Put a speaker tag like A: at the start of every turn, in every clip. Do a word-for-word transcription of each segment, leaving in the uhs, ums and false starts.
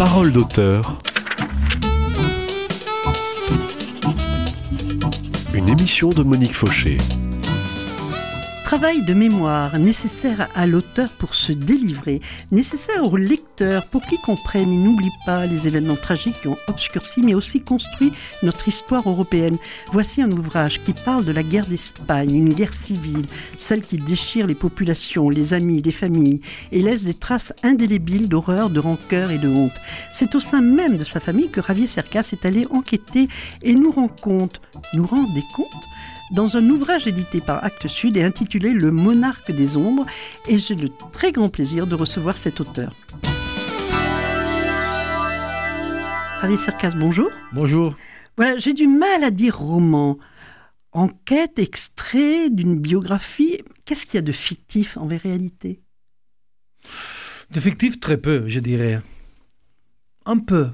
A: Parole d'auteur. Une émission de Monique Fauché.
B: Travail de mémoire nécessaire à l'auteur pour se délivrer, nécessaire au lecteur pour qu'il comprenne et n'oublie pas les événements tragiques qui ont obscurci mais aussi construit notre histoire européenne. Voici un ouvrage qui parle de la guerre d'Espagne, une guerre civile, celle qui déchire les populations, les amis, les familles et laisse des traces indélébiles d'horreur, de rancœur et de honte. C'est au sein même de sa famille que Javier Cercas est allé enquêter et nous rend compte, nous rendez compte dans un ouvrage édité par Actes Sud et intitulé « Le monarque des ombres » et j'ai le très grand plaisir de recevoir cet auteur. Javier Cercas, bonjour.
C: Bonjour.
B: Voilà, j'ai du mal à dire roman. Enquête, extrait d'une biographie. Qu'est-ce qu'il y a de fictif en réalité ?
C: De fictif, très peu, je dirais. Un peu.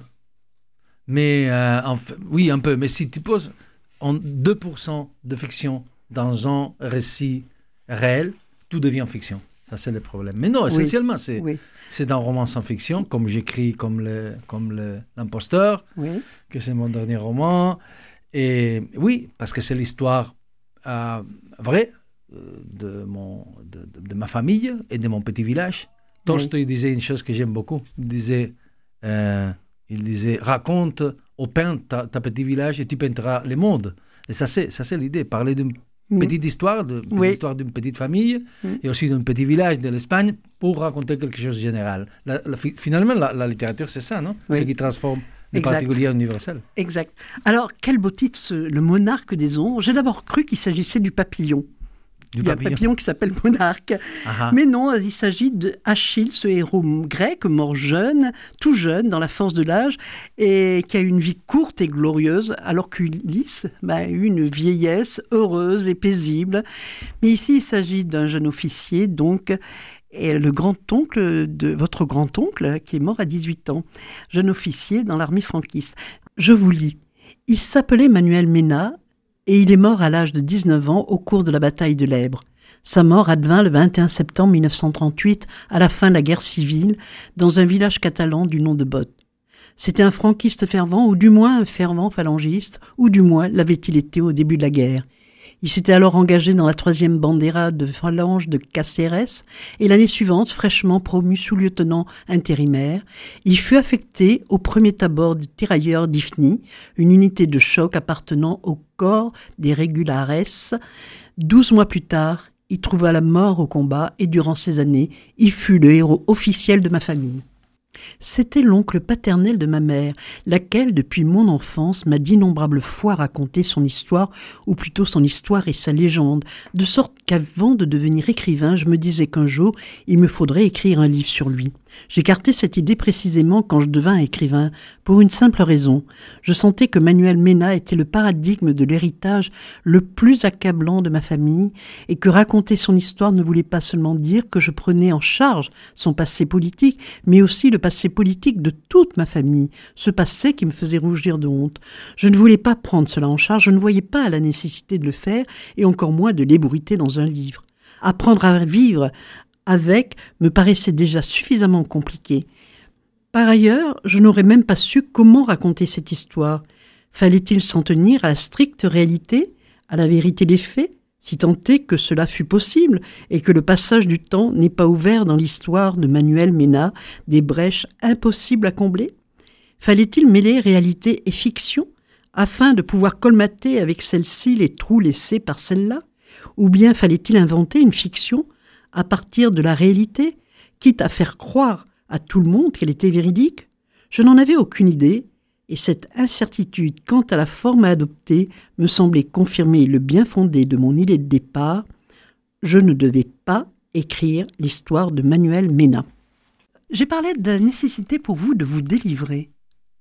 C: Mais, euh, en fait, oui, un peu. Mais si tu poses... en deux pour cent de fiction dans un récit réel, tout devient fiction. Ça, c'est le problème. Mais non, essentiellement, oui. c'est, oui. c'est un roman sans fiction, comme j'écris comme, le, comme le, l'imposteur, oui. que c'est mon dernier roman. Et oui, parce que c'est l'histoire euh, vraie de, mon, de, de, de ma famille et de mon petit village. Tolstoï oui. disait une chose que j'aime beaucoup. Il disait, euh, il disait raconte... au peint ta, ta petit village et tu peindras le monde. Et ça, c'est, ça, c'est l'idée. Parler d'une mmh. petite histoire, de oui. l'histoire d'une petite famille mmh. et aussi d'un petit village de l'Espagne pour raconter quelque chose de général. La, la, finalement, la, la littérature, c'est ça, non ? Oui. Ce qui transforme les particuliers en universels.
B: Exact. Alors, quel beau titre, ce, le monarque des ombres. J'ai d'abord cru qu'il s'agissait du papillon. Du il y a papillon. un papillon qui s'appelle Monarque. Aha. Mais non, il s'agit d'Achille, ce héros grec, mort jeune, tout jeune, dans la force de l'âge, et qui a eu une vie courte et glorieuse, alors qu'Ulysse bah, a eu une vieillesse heureuse et paisible. Mais ici, il s'agit d'un jeune officier, donc, et le grand-oncle de votre grand-oncle, qui est mort à dix-huit ans, jeune officier dans l'armée franquiste. Je vous lis. Il s'appelait Manuel Mena, et il est mort à l'âge de dix-neuf ans au cours de la bataille de l'Èbre. Sa mort advint le vingt et un septembre mille neuf cent trente-huit, à la fin de la guerre civile, dans un village catalan du nom de Bot. C'était un franquiste fervent, ou du moins un fervent phalangiste, ou du moins l'avait-il été au début de la guerre. Il s'était alors engagé dans la troisième bandera de phalange de Cacérès et l'année suivante, fraîchement promu sous-lieutenant intérimaire, il fut affecté au premier tabor de tirailleurs d'Ifni, une unité de choc appartenant au corps des Régulares. Douze mois plus tard, il trouva la mort au combat et durant ces années, il fut le héros officiel de ma famille. C'était l'oncle paternel de ma mère, laquelle, depuis mon enfance, m'a d'innombrables fois raconté son histoire, ou plutôt son histoire et sa légende, de sorte qu'avant de devenir écrivain, je me disais qu'un jour, il me faudrait écrire un livre sur lui. J'écartais cette idée précisément quand je devins écrivain, pour une simple raison. Je sentais que Manuel Mena était le paradigme de l'héritage le plus accablant de ma famille, et que raconter son histoire ne voulait pas seulement dire que je prenais en charge son passé politique, mais aussi le passé politique de toute ma famille, ce passé qui me faisait rougir de honte. Je ne voulais pas prendre cela en charge, je ne voyais pas la nécessité de le faire, et encore moins de l'ébruiter dans un livre. Apprendre à vivre avec me paraissait déjà suffisamment compliqué. Par ailleurs, je n'aurais même pas su comment raconter cette histoire. Fallait-il s'en tenir à la stricte réalité, à la vérité des faits, si tant est que cela fût possible et que le passage du temps n'ait pas ouvert dans l'histoire de Manuel Mena des brèches impossibles à combler ? Fallait-il mêler réalité et fiction afin de pouvoir colmater avec celle-ci les trous laissés par celle-là ? Ou bien fallait-il inventer une fiction à partir de la réalité, quitte à faire croire à tout le monde qu'elle était véridique ? Je n'en avais aucune idée, et cette incertitude quant à la forme à adopter me semblait confirmer le bien fondé de mon idée de départ. Je ne devais pas écrire l'histoire de Manuel Mena. J'ai parlé de la nécessité pour vous de vous délivrer.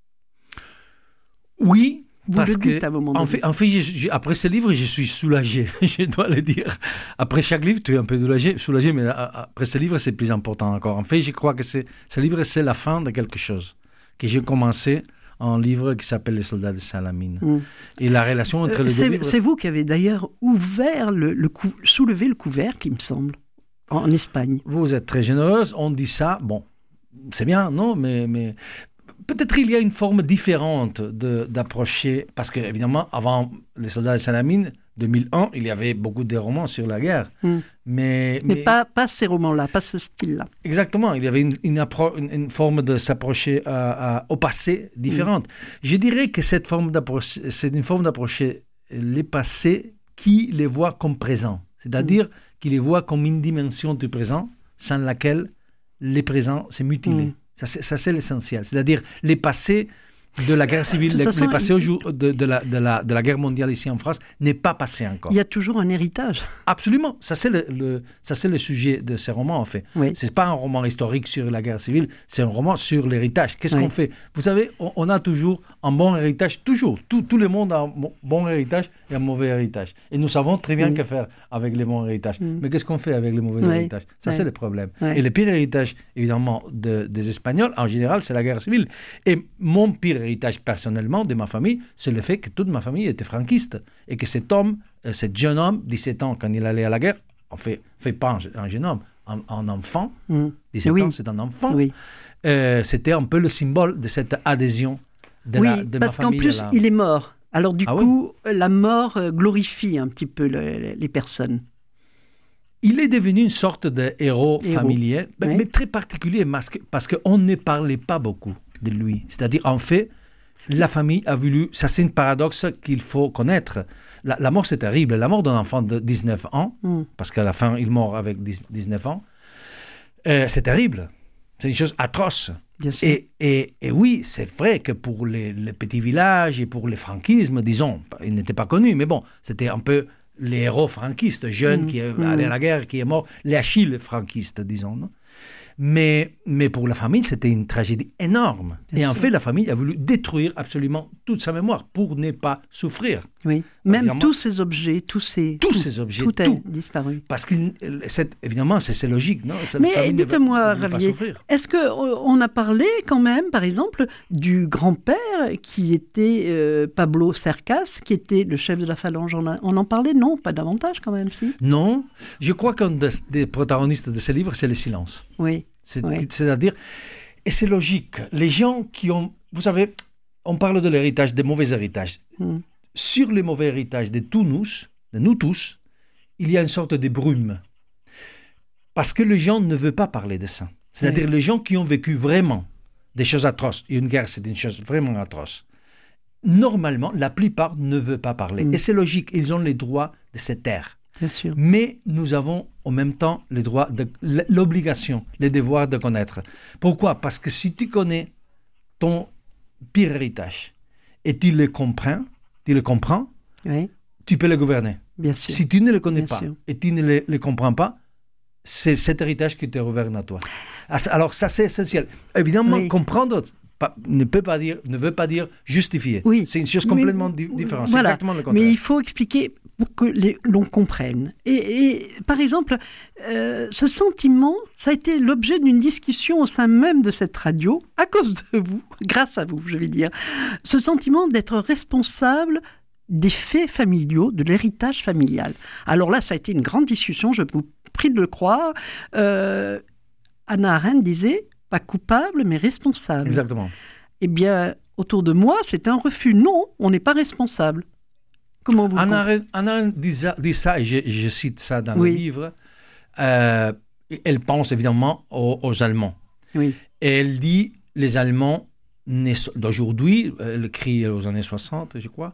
C: Oui,
B: vous
C: parce
B: le dites
C: que,
B: à un moment
C: en
B: donné.
C: fait, en fait je, je, après ce livre, je suis soulagé, je dois le dire. Après chaque livre, tu es un peu soulagé, soulagé mais après ce livre, c'est plus important encore. En fait, je crois que c'est, ce livre, c'est la fin de quelque chose que j'ai commencé un livre qui s'appelle Les soldats de Salamine. Mmh. Et la relation entre euh, les
B: c'est,
C: deux livres...
B: C'est vous qui avez d'ailleurs ouvert, le, le cou- soulevé le couvercle, il me semble, en, en Espagne.
C: Vous êtes très généreuse, on dit ça, bon, c'est bien, non, mais... mais peut-être il y a une forme différente de, d'approcher, parce que évidemment, avant les soldats de Salamine, deux mille un, il y avait beaucoup de romans sur la guerre. Mm. Mais,
B: mais, mais pas, pas ces romans-là, pas ce style-là.
C: Exactement, il y avait une, une, appro- une, une forme de s'approcher à, à, au passé différente. Mm. Je dirais que cette forme d'approche, c'est une forme d'approcher les passés qui les voit comme présents, c'est-à-dire mm. qui les voit comme une dimension du présent sans laquelle les présents c'est mutilé. Mm. Ça, c'est, ça, c'est l'essentiel. C'est-à-dire les passés de la guerre civile, les, façon, les passés au jour de, de, la, de, la, de la guerre mondiale ici en France n'est pas passé encore.
B: Il y a toujours un héritage.
C: Absolument. Ça, c'est le, le, ça, c'est le sujet de ces romans, en fait. Oui. Ce n'est pas un roman historique sur la guerre civile, c'est un roman sur l'héritage. Qu'est-ce oui. qu'on fait? Vous savez, on, on a toujours un bon héritage, toujours. Tout, tout le monde a un bon héritage et un mauvais héritage. Et nous savons très bien oui. que faire avec les bons héritages. Mm. Mais qu'est-ce qu'on fait avec les mauvais oui. héritages? Ça, oui. c'est le problème. Oui. Et le pire héritage, évidemment, de, des Espagnols, en général, c'est la guerre civile. Et mon pire héritage personnellement de ma famille, c'est le fait que toute ma famille était franquiste et que cet homme, euh, cet jeune homme, dix-sept ans, quand il allait à la guerre, on fait, fait pas un, un jeune homme, un, un enfant, mmh. dix-sept oui. ans, c'est un enfant, oui. euh, c'était un peu le symbole de cette adhésion de,
B: oui,
C: la, de ma famille. Oui,
B: parce qu'en plus,
C: la...
B: il est mort. Alors du
C: ah,
B: coup,
C: oui.
B: la mort glorifie un petit peu le, les personnes.
C: Il est devenu une sorte de héros, héros. familier, oui. mais, mais très particulier parce qu'on ne parlait pas beaucoup de lui. C'est-à-dire, en fait, la famille a voulu... Ça, c'est un paradoxe qu'il faut connaître. La, la mort, c'est terrible. La mort d'un enfant de dix-neuf ans, mm. parce qu'à la fin, il meurt avec dix-neuf ans, euh, c'est terrible. C'est une chose atroce. Et, et, et oui, c'est vrai que pour les, les petits villages et pour les franquismes, disons, ils n'étaient pas connus, mais bon, c'était un peu les héros franquistes, jeunes mm. qui mm. allaient à la guerre, qui est mort, les Achilles franquistes, disons, non? Mais, mais pour la famille, c'était une tragédie énorme. Bien et sûr. En fait, la famille a voulu détruire absolument toute sa mémoire pour ne pas souffrir.
B: Oui, même évidemment, tous ces objets, tous ces...
C: Tous tout, ces objets,
B: tout,
C: tout
B: a disparu.
C: Parce que, c'est, évidemment, c'est, c'est logique, non? Cette
B: mais dites-moi, Ravier, est-ce qu'on a parlé quand même, par exemple, du grand-père qui était euh, Pablo Cercas, qui était le chef de la phalange? On, a, on en parlait? Non, pas davantage quand même, si?
C: Non, je crois qu'un des, des protagonistes de ce livre, c'est le silence.
B: Oui.
C: C'est,
B: oui.
C: C'est-à-dire, et c'est logique, les gens qui ont, vous savez, on parle de l'héritage, des mauvais héritages. Mm. Sur les mauvais héritages de tous nous, de nous tous, il y a une sorte de brume. Parce que les gens ne veulent pas parler de ça. C'est-à-dire oui. les gens qui ont vécu vraiment des choses atroces, et une guerre c'est une chose vraiment atroce, normalement, la plupart ne veulent pas parler. Mm. Et c'est logique, ils ont les droits de se taire.
B: Bien sûr.
C: Mais nous avons en même temps le droit de, l'obligation, le devoir de connaître. Pourquoi? Parce que si tu connais ton pire héritage et tu le comprends, tu le comprends,
B: oui.
C: tu peux le gouverner.
B: Bien sûr.
C: Si tu ne le connais
B: Bien
C: pas
B: sûr.
C: et tu ne le, le comprends pas, c'est cet héritage qui te gouverne à toi. Alors ça, c'est essentiel. Évidemment, oui. comprendre pas, ne peut pas dire, ne veut pas dire justifier.
B: Oui.
C: C'est une chose complètement
B: mais,
C: di- différente.
B: Voilà.
C: C'est exactement le contraire.
B: Mais il faut expliquer pour que les, l'on comprenne. Et, et par exemple, euh, ce sentiment, ça a été l'objet d'une discussion au sein même de cette radio, à cause de vous, grâce à vous, je vais dire. Ce sentiment d'être responsable des faits familiaux, de l'héritage familial. Alors là, ça a été une grande discussion, je vous prie de le croire. Euh, Hannah Arendt disait, pas coupable, mais responsable.
C: Exactement.
B: Eh bien, autour de moi, c'est un refus. Non, on n'est pas responsable. Comment vous
C: Hannah Arendt, Hannah Arendt dit, ça, dit ça, et je, je cite ça dans
B: oui.
C: le livre, euh, elle pense évidemment aux, aux Allemands.
B: Oui.
C: Et elle dit, les Allemands d'aujourd'hui, elle écrit aux années soixante, je crois,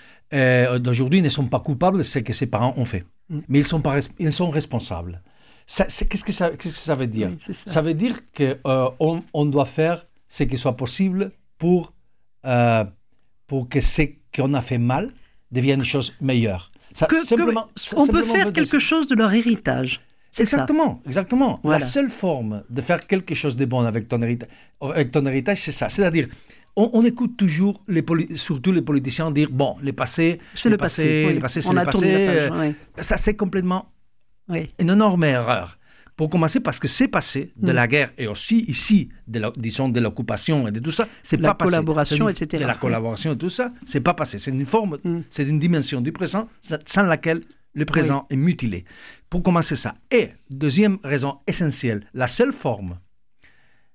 C: euh, d'aujourd'hui ne sont pas coupables de ce que ses parents ont fait. Mm. Mais ils sont, pas, ils sont responsables. Ça, c'est, qu'est-ce, que ça, qu'est-ce que ça veut dire?
B: Oui, ça.
C: ça veut dire qu'on euh, on doit faire ce qui soit possible pour, euh, pour que ce qu'on a fait mal devienne une chose meilleure. Ça,
B: que,
C: simplement,
B: que,
C: ça,
B: on
C: simplement
B: peut faire quelque dire... chose de leur héritage. C'est
C: exactement,
B: ça.
C: exactement.
B: Voilà.
C: La seule forme de faire quelque chose de bon avec ton héritage, avec ton héritage c'est ça. C'est-à-dire, on, on écoute toujours, les poli- surtout les politiciens, dire, bon, les passés,
B: c'est
C: les
B: le passé, passé oui.
C: les passés, c'est
B: on
C: le
B: a
C: passé.
B: La page, oui.
C: Ça, c'est complètement
B: oui.
C: une énorme erreur. Pour commencer, parce que c'est passé de mm. la guerre et aussi ici, de la, disons, de l'occupation et de tout ça, c'est
B: la
C: pas passé.
B: La collaboration,
C: une,
B: et cetera.
C: De la collaboration et tout ça, c'est pas passé. C'est une forme, mm. c'est une dimension du présent sans laquelle le présent oui. est mutilé. Pour commencer ça. Et, deuxième raison essentielle, la seule forme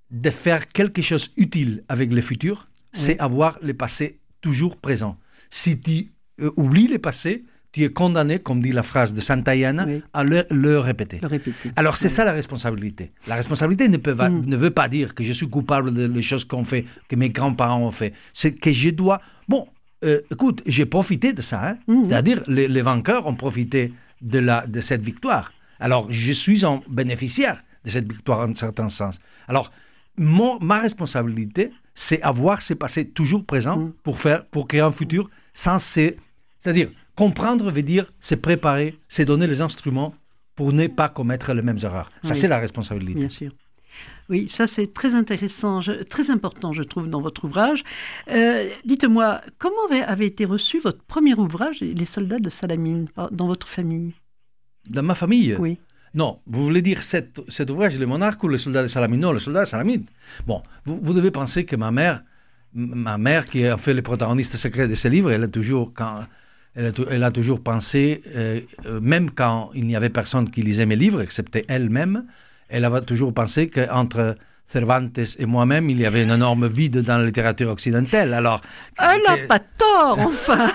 C: de faire quelque chose utile avec le futur, c'est oui. avoir le passé toujours présent. Si tu euh, oublies le passé, tu es condamné, comme dit la phrase de Santayana, oui. à le, le répéter.
B: Le répéter.
C: Alors, c'est
B: oui.
C: ça la responsabilité. La responsabilité ne, peut, mm. ne veut pas dire que je suis coupable des choses qu'on fait, que mes grands-parents ont fait. C'est que je dois... Bon, euh, écoute, j'ai profité de ça. Hein? Mm. C'est-à-dire, les, les vainqueurs ont profité de, la, de cette victoire. Alors, je suis en bénéficiaire de cette victoire en certain sens. Alors, mon, ma responsabilité, c'est avoir ce passé toujours présent mm. pour, faire, pour créer un futur sans ces... C'est-à-dire... Comprendre veut dire se préparer, se donner les instruments pour ne pas commettre les mêmes erreurs. Ça, oui. c'est la responsabilité.
B: Bien sûr. Oui, ça c'est très intéressant, je, très important, je trouve, dans votre ouvrage. Euh, dites-moi, comment avait, avait été reçu votre premier ouvrage, Les soldats de Salamine, dans votre famille?
C: Dans ma famille?
B: Oui.
C: Non, vous voulez dire cet, cet ouvrage, Les monarques ou Les soldats de Salamine? Non, Les soldats de Salamine. Bon, vous, vous devez penser que ma mère, ma mère qui a fait le protagoniste secret de ce livre, elle a toujours... quand Elle a, elle a toujours pensé, euh, même quand il n'y avait personne qui lisait mes livres, excepté elle-même, elle avait toujours pensé qu'entre Cervantes et moi-même, il y avait un énorme vide dans la littérature occidentale. Alors,
B: elle n'a pas tort, enfin.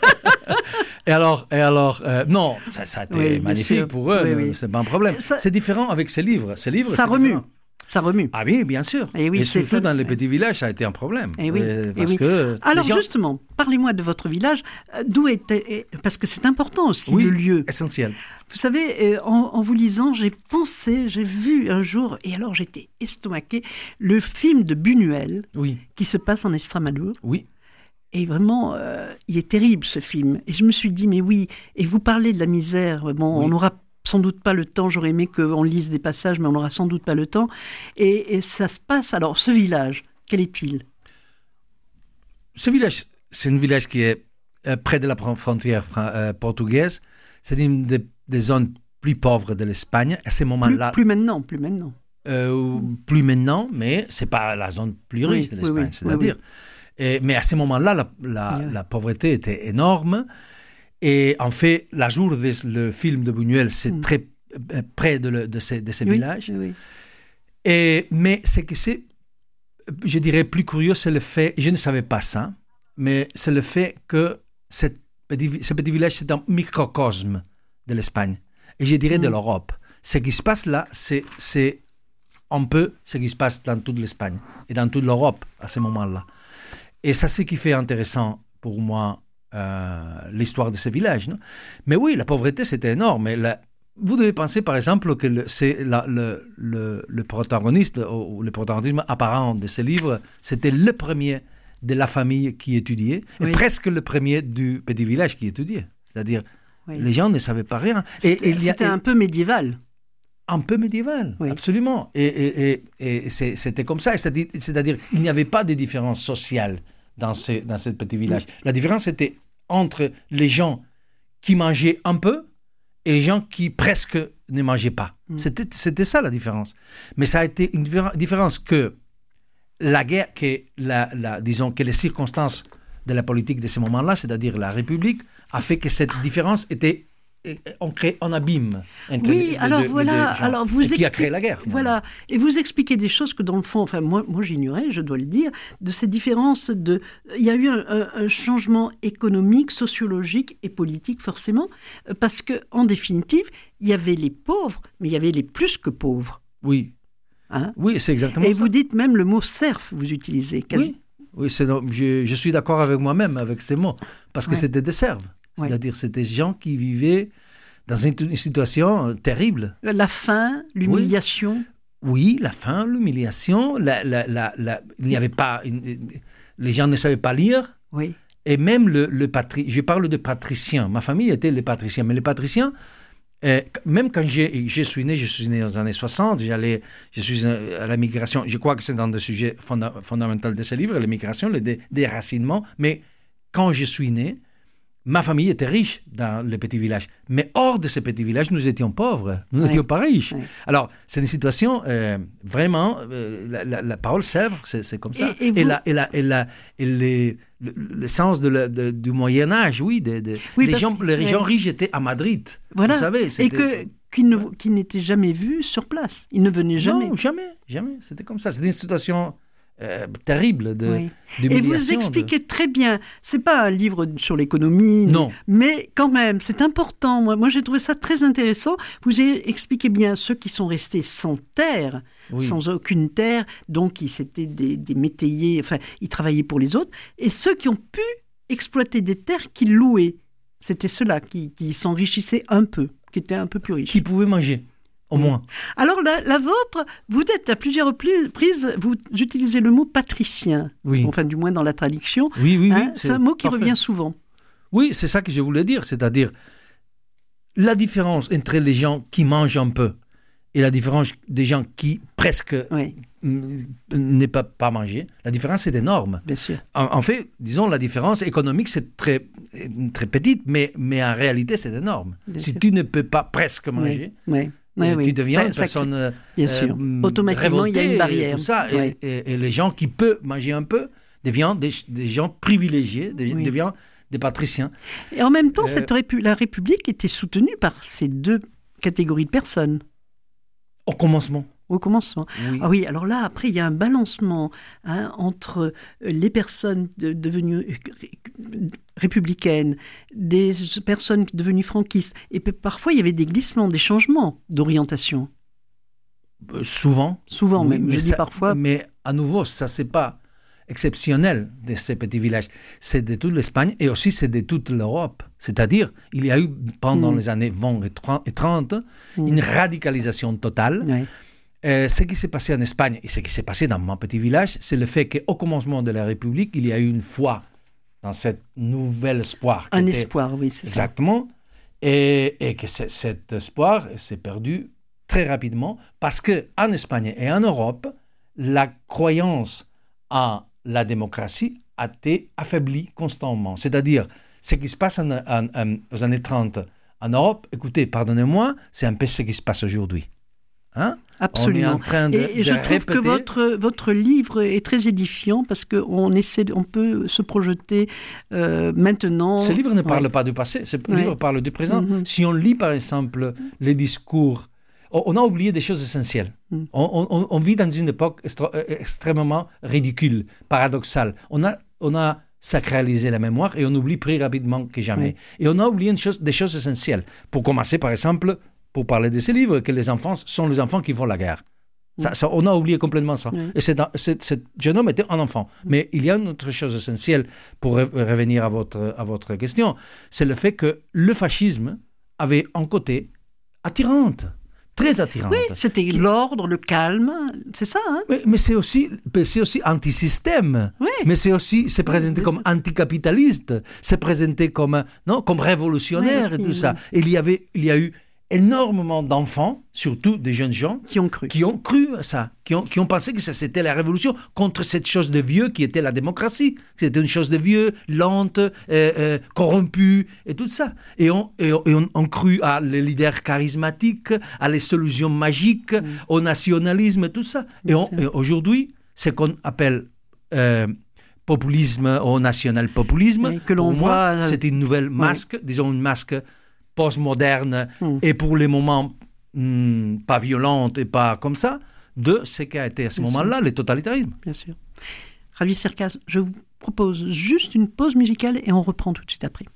C: Et alors, et alors euh, non, ça, ça a été
B: oui,
C: magnifique sûr. Pour eux, oui, oui. C'est pas un problème. Ça, c'est différent avec ces livres. Ces livres
B: ça remue. Différent. Ça remue.
C: Ah oui, bien sûr. Et, oui, et surtout dans les petits villages, ça a été un problème.
B: Et oui.
C: Et parce
B: et oui.
C: que
B: Alors
C: gens...
B: justement, parlez-moi de votre village. D'où était... Parce que c'est important aussi,
C: oui,
B: le lieu.
C: Essentiel.
B: Vous savez, en, en vous lisant, j'ai pensé, j'ai vu un jour, et alors j'étais estomaquée, le film de Buñuel,
C: oui.
B: qui se passe en Extremadure.
C: Oui.
B: Et vraiment, euh, il est terrible ce film. Et je me suis dit, mais oui, et vous parlez de la misère, bon, oui. on aura sans doute pas le temps, j'aurais aimé qu'on lise des passages, mais on n'aura sans doute pas le temps. Et, et ça se passe, alors ce village, quel est-il?
C: Ce village, c'est un village qui est euh, près de la frontière euh, portugaise. C'est une des, des zones plus pauvres de l'Espagne. À ce moment-là...
B: Plus, plus maintenant, plus maintenant.
C: Euh, plus maintenant, mais ce n'est pas la zone plus riche oui, de l'Espagne, oui, oui, c'est-à-dire... Oui, oui. Et, mais à ce moment-là, la, la, oui. la pauvreté était énorme. Et en fait, la jour du film de Buñuel, c'est mm. très euh, près de, le, de ces, de ces
B: oui,
C: villages.
B: Oui.
C: Et, mais ce que c'est, je dirais, plus curieux, c'est le fait, je ne savais pas ça, mais c'est le fait que cette petit, ce petit village, c'est un microcosme de l'Espagne. Et je dirais mm. de l'Europe. Ce qui se passe là, c'est, c'est un peu ce qui se passe dans toute l'Espagne et dans toute l'Europe à ce moment-là. Et ça, c'est ce qui fait intéressant pour moi euh, l'histoire de ce village. Non? Mais oui, la pauvreté, c'était énorme. Et la, vous devez penser, par exemple, que le, c'est la, le, le, le protagoniste, ou le protagonisme apparent de ce livre, c'était le premier de la famille qui étudiait, oui. et presque le premier du petit village qui étudiait. C'est-à-dire, oui. les gens ne savaient pas rien.
B: C'était, et, et c'était a, un peu médiéval.
C: Un peu médiéval, oui. absolument. Et, et, et, et c'est, c'était comme ça. C'est-à-dire, c'est-à-dire, il n'y avait pas de différence sociale dans ce, dans ce petit village. Oui. La différence était entre les gens qui mangeaient un peu et les gens qui presque ne mangeaient pas. Mm. C'était, c'était ça la différence. Mais ça a été une différence que la guerre, que la, la, disons que les circonstances de la politique de ce moment-là, c'est-à-dire la République, a fait que cette différence était... on crée un abîme entre
B: oui,
C: les,
B: alors
C: les,
B: voilà,
C: les gens,
B: alors vous
C: et qui a créé la guerre. Finalement.
B: Voilà, et vous expliquez des choses que dans le fond, enfin moi, moi j'ignorais, je dois le dire, de ces différences de, il y a eu un, un, un changement économique, sociologique et politique forcément, parce que en définitive, il y avait les pauvres, mais il y avait les plus que pauvres.
C: Oui, hein? Oui, c'est exactement.
B: Et
C: ça.
B: Vous dites même le mot serf, vous utilisez. Quasi...
C: Oui, oui, c'est, je, je suis d'accord avec moi-même avec ces mots, parce que ouais. c'était des serfs. C'est-à-dire, ouais. c'était des gens qui vivaient dans une, une situation terrible.
B: La faim, l'humiliation.
C: Oui, oui la faim, l'humiliation. La, la, la, la, il n'y avait pas... Une, les gens ne savaient pas lire.
B: Oui.
C: Et même le, le patri, je parle de patriciens. Ma famille était les patriciens. Mais les patriciens, euh, même quand j'ai, je suis né, je suis né dans les années soixante, j'allais, je suis à la migration. Je crois que c'est dans le sujet fonda, fondamental de ce livre, l'immigration, le dé, déracinement. Mais quand je suis né, ma famille était riche dans le petit village. Mais hors de ce petit village, nous étions pauvres. Nous n'étions oui. pas riches. Oui. Alors, c'est une situation euh, vraiment... Euh, la, la, la parole sèvre, c'est, c'est comme ça. Et, et, vous... et, la, et, la, et, la, et les, le, le sens de la, de, du Moyen-Âge, oui. De, de, oui les, gens, les oui. gens riches étaient à Madrid.
B: Voilà.
C: Vous savez,
B: et que qui, ne, qui n'étaient jamais vus sur place. Ils ne venaient jamais.
C: Non, jamais, jamais. C'était comme ça. C'était une situation euh, terrible de
B: oui.
C: d'humiliation.
B: Et vous expliquez de... très bien. C'est pas un livre sur l'économie,
C: non.
B: Mais quand même, c'est important. Moi, moi, j'ai trouvé ça très intéressant. Vous expliquez bien ceux qui sont restés sans terre, oui. sans aucune terre, donc ils c'était des, des métayers. Enfin, ils travaillaient pour les autres, et ceux qui ont pu exploiter des terres qu'ils louaient. C'était ceux-là qui, qui s'enrichissaient un peu, qui étaient un peu plus riches.
C: Qui pouvaient manger, au moins.
B: Alors, la, la vôtre, vous êtes à plusieurs reprises, vous utilisez le mot patricien.
C: Oui.
B: Enfin, du moins dans la traduction.
C: Oui, oui,
B: hein,
C: oui.
B: C'est un mot qui parfait. Revient souvent.
C: Oui, c'est ça que je voulais dire. C'est-à-dire, la différence entre les gens qui mangent un peu et la différence des gens qui presque oui. ne peuvent pas manger, la différence est énorme.
B: Bien sûr.
C: En, en fait, disons, la différence économique, c'est très, très petite, mais, mais en réalité, c'est énorme. Bien si sûr. Tu ne peux pas presque manger,
B: oui. Oui.
C: tu
B: oui.
C: deviens
B: ça,
C: une
B: ça,
C: personne euh,
B: bien sûr. Automatiquement, il y a une barrière.
C: Et, tout ça, oui. et, et, et les gens qui peuvent manger un peu deviennent des, des gens privilégiés, des, oui. deviennent des patriciens.
B: Et en même temps, euh, cette répu- la République était soutenue par ces deux catégories de personnes.
C: Au commencement.
B: Au commencement.
C: Oui.
B: Ah oui, alors là, après, il y a un balancement hein, entre les personnes de, devenues républicaines, des personnes devenues franquistes, et parfois, il y avait des glissements, des changements d'orientation.
C: Euh, souvent.
B: Souvent,
C: oui,
B: même, je
C: ça,
B: dis parfois.
C: Mais à nouveau, ça, c'est pas exceptionnel de ces petits villages. C'est de toute l'Espagne et aussi c'est de toute l'Europe. C'est-à-dire, il y a eu pendant mmh. les années vingt et trente mmh. une radicalisation totale.
B: Ouais.
C: Euh, ce qui s'est passé en Espagne et ce qui s'est passé dans mon petit village, c'est le fait qu'au commencement de la République, il y a eu une foi dans cet nouvel espoir.
B: Un espoir, oui, c'est
C: exactement, ça. Et, et que cet espoir s'est perdu très rapidement parce qu'en Espagne et en Europe, la croyance en la démocratie a été affaiblie constamment. C'est-à-dire, ce qui se passe en, en, en, aux années trente en Europe, écoutez, pardonnez-moi, c'est un peu ce qui se passe aujourd'hui. Hein?
B: Absolument.
C: On est en train de,
B: et, et
C: de
B: je trouve
C: répéter.
B: que votre, votre livre est très édifiant parce qu'on essaie, on peut se projeter euh, maintenant.
C: Ce livre ne parle
B: ouais.
C: pas du passé, ce
B: ouais.
C: livre parle du présent.
B: Mm-hmm.
C: Si on lit, par exemple, les discours, on, on a oublié des choses essentielles. Mm. On, on, on vit dans une époque extra, extrêmement ridicule, paradoxale. On a, on a sacralisé la mémoire et on oublie plus rapidement que jamais. Ouais. Et on a oublié une chose, des choses essentielles. Pour commencer, par exemple, pour parler de ces livres, que les enfants sont les enfants qui font la guerre. Ça, mmh. ça, on a oublié complètement ça. Mmh. Et c'est, c'est, ce jeune homme était un enfant. Mmh. Mais il y a une autre chose essentielle pour re- revenir à votre, à votre question, c'est le fait que le fascisme avait un côté attirant, très attirant.
B: Oui, c'était qui... l'ordre, le calme, c'est ça. Hein
C: mais, mais c'est aussi, c'est aussi anti-système.
B: Oui.
C: Mais c'est aussi, c'est présenté oui, comme sûr. Anticapitaliste, c'est présenté comme, non, comme révolutionnaire oui, et tout oui. ça. Et il y avait, il y a eu énormément d'enfants, surtout des jeunes gens,
B: qui ont cru,
C: qui ont cru à ça, qui ont, qui ont pensé que ça, c'était la révolution contre cette chose de vieux qui était la démocratie. C'était une chose de vieux, lente, euh, euh, corrompue, et tout ça. Et on, et on, et on, on cru à les leaders charismatiques, à les solutions magiques, mmh. au nationalisme, tout ça. Et, on, et aujourd'hui, ce qu'on appelle euh, populisme ou national-populisme, oui,
B: que l'on
C: pour moi,
B: voit,
C: c'est une nouvelle masque, oui. disons une masque postmoderne mm. et pour les moments mm, pas violente et pas comme ça, de ce qu'a été à ce Bien moment-là sûr. Le totalitarisme.
B: Bien sûr. Javier Cercas, je vous propose juste une pause musicale et on reprend tout de suite après.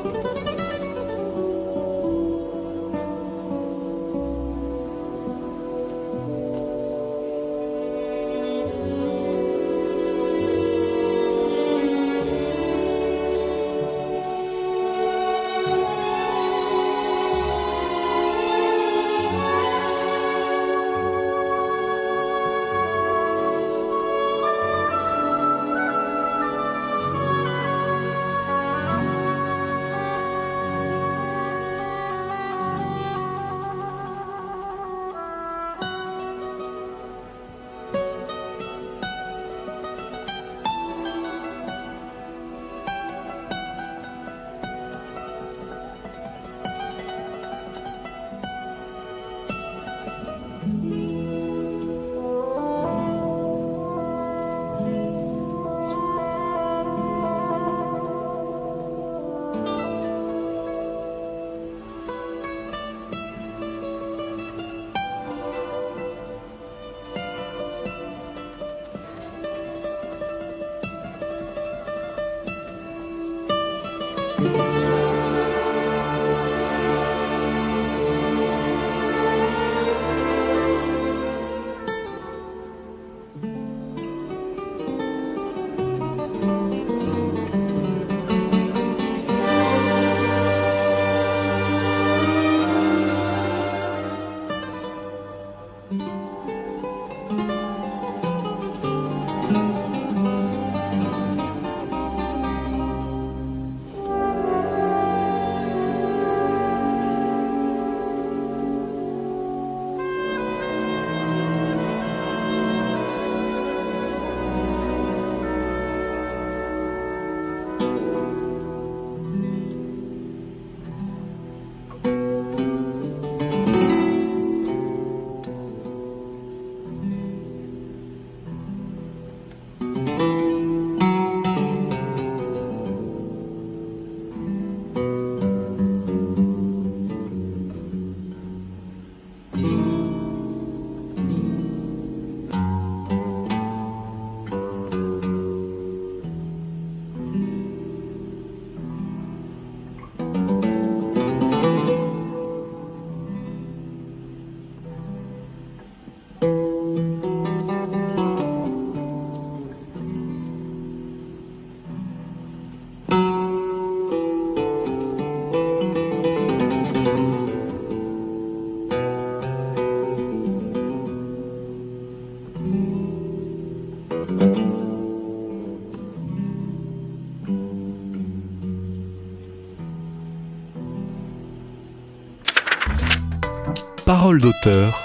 A: Parole d'auteur.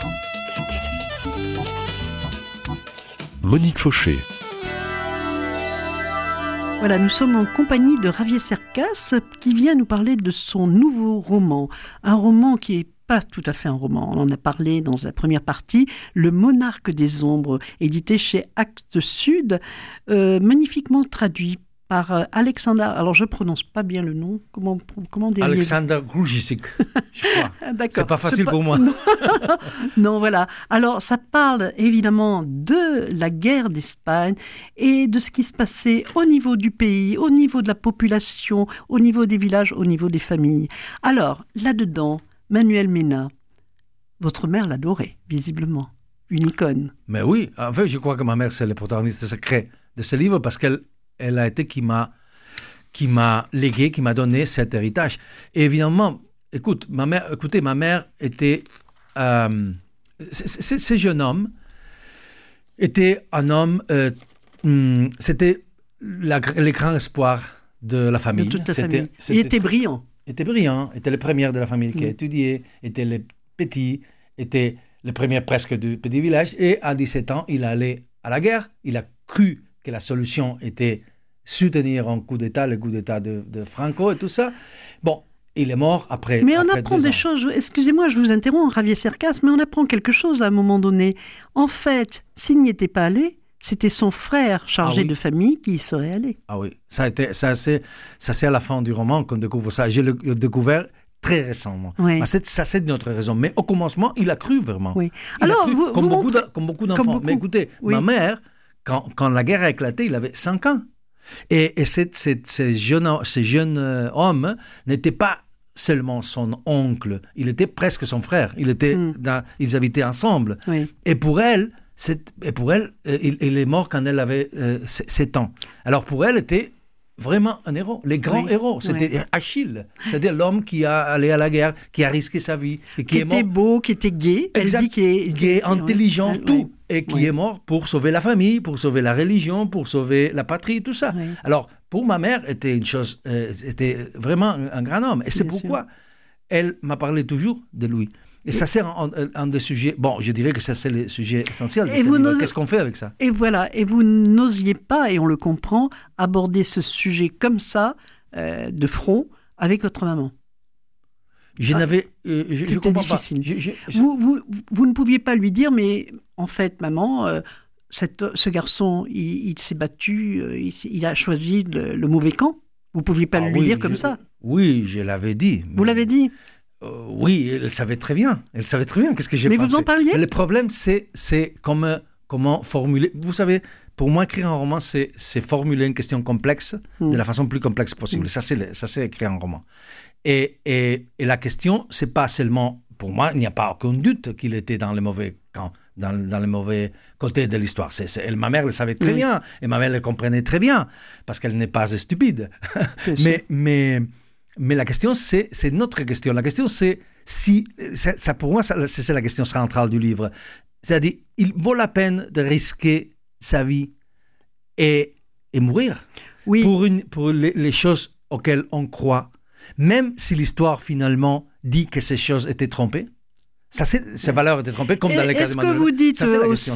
A: Monique Fauché.
B: Voilà, nous sommes en compagnie de Javier Cercas qui vient nous parler de son nouveau roman. Un roman qui est pas tout à fait un roman. On en a parlé dans la première partie, Le Monarque des Ombres, édité chez Actes Sud, euh, magnifiquement traduit par euh, Alexander, alors je prononce pas bien le nom, comment, comment dire
C: Alexander Grujicic, je crois.
B: D'accord.
C: C'est pas facile
B: pas...
C: pour moi.
B: Non. Non, voilà. Alors, ça parle évidemment de la guerre d'Espagne et de ce qui se passait au niveau du pays, au niveau de la population, au niveau des villages, au niveau des familles. Alors, là-dedans, Manuel Mena, votre mère l'adorait, visiblement. Une icône.
C: Mais oui, en fait, je crois que ma mère, c'est le protagoniste secret de ce livre parce qu'elle elle a été qui m'a, qui m'a légué, qui m'a donné cet héritage. Et évidemment, écoute, ma mère, écoutez, ma mère était... Euh, c- ce jeune homme était un homme... Euh, hum, c'était la, le grand espoir de la famille.
B: De toute la
C: c'était,
B: famille.
C: c'était,
B: Il était brillant.
C: était brillant, était le premier de la famille qui a
B: mmh.
C: étudié, était le petit, était le premier presque du petit village. Et à dix-sept ans, il allait à la guerre. Il a cru que la solution était soutenir un coup d'État, le coup d'État de, de Franco et tout ça. Bon, il est mort après.
B: Mais on
C: après
B: apprend
C: deux
B: des
C: ans.
B: choses. Excusez-moi, je vous interromps, Javier Cercas, mais on apprend quelque chose à un moment donné. En fait, s'il n'y était pas allé, c'était son frère chargé
C: ah oui.
B: de famille qui y serait allé.
C: Ah oui, ça, a été, ça, c'est, ça c'est à la fin du roman qu'on découvre ça. Je l'ai découvert très récemment.
B: Oui.
C: Bah, c'est, ça, c'est notre raison. Mais au commencement, il a cru vraiment.
B: Oui.
C: Il
B: Alors,
C: a cru,
B: vous,
C: comme,
B: vous
C: beaucoup
B: montrez...
C: de, comme beaucoup d'enfants.
B: Comme beaucoup.
C: Mais écoutez,
B: Oui.
C: ma mère, quand, quand la guerre a éclaté, il avait cinq ans. Et, et cette, cette, ces jeunes, ces jeunes euh, hommes n'étaient pas seulement son oncle, il était presque son frère. Il était mm. dans, ils habitaient ensemble. Oui. Et pour elle, c'est, et pour elle euh, il, il est mort quand elle avait euh, sept ans. Alors pour elle, était vraiment un héros. Les grands oui. héros, c'était oui. Achille. C'est-à-dire l'homme qui a allé à la guerre, qui a risqué sa vie. Et qui,
B: qui
C: est
B: était
C: mort.
B: beau, qui était gai.
C: Exact.
B: Elle dit qu'il est
C: gai, intelligent, oui. tout.
B: Oui.
C: Et qui
B: oui.
C: est mort pour sauver la famille, pour sauver la religion, pour sauver la patrie, tout ça. Oui. Alors, pour ma mère, était une chose, euh, était vraiment un, un grand homme. Et c'est Bien pourquoi sûr. Elle m'a parlé toujours de lui. Et ça, c'est un, un, un des sujets... Bon, je dirais que ça, c'est le sujet essentiel de ce livre. Qu'est-ce qu'on fait avec ça?
B: Et voilà. Et vous n'osiez pas, et on le comprend, aborder ce sujet comme ça, euh, de front, avec votre maman.
C: Je ah, n'avais... Euh, je,
B: C'était
C: je comprends
B: difficile.
C: Pas. Je, je, je...
B: Vous, vous, vous ne pouviez pas lui dire, mais en fait, maman... Euh, Cette, ce garçon, il, il s'est battu, euh, il, il a choisi le, le mauvais camp. Vous ne pouviez pas ah, lui
C: oui,
B: dire comme
C: je,
B: ça.
C: Oui, je l'avais dit.
B: Vous l'avez dit
C: euh, Oui, elle savait très bien. Elle savait très bien qu'est-ce que j'ai
B: mais
C: pensé.
B: Mais vous en parliez?
C: Mais le problème, c'est, c'est comment, comment formuler. Vous savez, pour moi, écrire un roman, c'est, c'est formuler une question complexe mm. de la façon plus complexe possible. Mm. Ça, c'est, ça, c'est écrire un roman. Et, et, et la question, ce n'est pas seulement... Pour moi, il n'y a pas aucun doute qu'il était dans le mauvais camp. Dans, dans le mauvais côté de l'histoire. C'est, c'est, elle, ma mère le savait très oui. bien, et ma mère le comprenait très bien, parce qu'elle n'est pas stupide. mais, mais, mais la question, c'est, c'est notre question. La question, c'est si... C'est, ça, pour moi, ça, c'est la question centrale du livre. C'est-à-dire, il vaut la peine de risquer sa vie et, et mourir oui. pour, une, pour les, les choses auxquelles on croit, même si l'histoire, finalement, dit que ces choses étaient trompées. Ça, c'est, ces valeurs étaient trompées, comme
B: et
C: dans les cas de
B: Est-ce que vous dites ça, aussi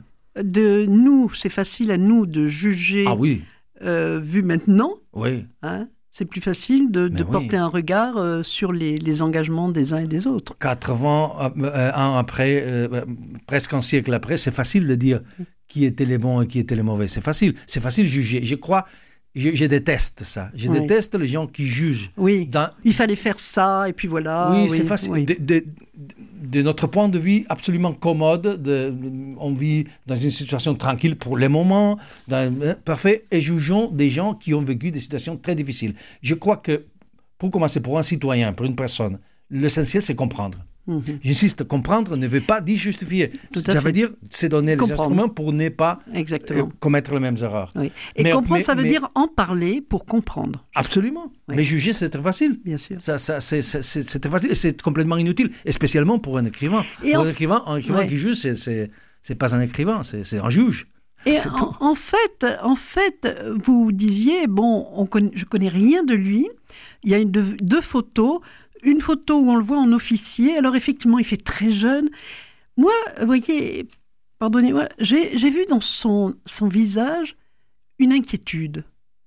B: de nous, c'est facile à nous de juger,
C: ah, oui.
B: euh, vu maintenant
C: oui.
B: hein, c'est plus facile de, de oui. porter un regard euh, sur les, les engagements des uns et des autres.
C: quatre-vingts euh, ans après, euh, presque un siècle après, c'est facile de dire qui étaient les bons et qui étaient les mauvais. C'est facile, c'est facile de juger. Je crois... Je, je déteste ça. Je oui. déteste les gens qui jugent.
B: Oui,
C: dans...
B: il fallait faire ça, et puis voilà.
C: Oui,
B: oui
C: c'est facile. Oui. De, de, de notre point de vue absolument commode, de, on vit dans une situation tranquille pour le moment, dans, parfait, et jugeons des gens qui ont vécu des situations très difficiles. Je crois que, pour commencer, pour un citoyen, pour une personne, l'essentiel, c'est comprendre. Mm-hmm. J'insiste, comprendre ne veut pas dire justifier. Tout ça veut dire, c'est donner comprendre. Les instruments pour ne pas euh, commettre les mêmes erreurs.
B: Oui. Et mais, comprendre, mais, ça veut mais... dire en parler pour comprendre.
C: Absolument. Oui. Mais juger, c'est très facile.
B: Bien sûr.
C: Ça, ça, c'est, c'est, c'est, c'est très facile et c'est complètement inutile, et spécialement pour un écrivain. Et pour en... un écrivain, un écrivain ouais. qui juge, c'est, c'est, c'est pas un écrivain, c'est, c'est un juge.
B: Et en, en, fait, en fait, vous disiez, bon, on connaît, je connais rien de lui. Il y a une, deux, deux photos. Une photo où on le voit en officier. Alors, effectivement, il fait très jeune. Moi, vous voyez, pardonnez-moi, j'ai, j'ai vu dans son, son visage une inquiétude.